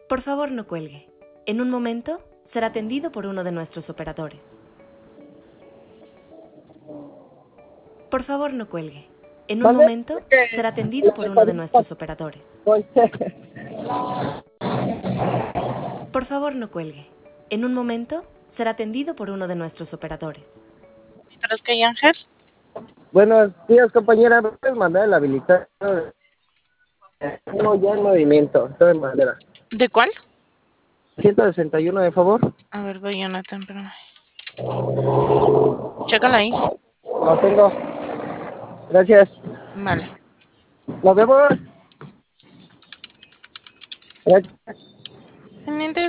Por favor, no cuelgue. En un momento será atendido por uno de nuestros operadores. Por favor, no cuelgue. En un ¿Mande? momento Que será atendido la por uno de recordista nuestros operadores. soy. Por favor, no cuelgue. En un momento será atendido por uno de nuestros operadores. ¿Tras que hay Ángel? Buenos días, compañera. ¿Me puedes mandar el habilitado? No, ya en movimiento. Estoy en madera. ¿De cuál? 161, de favor. A ver, voy, Jonathan, espérame. Chécala ahí. Lo tengo. Gracias. Vale. Nos vemos. Gracias. Pendiente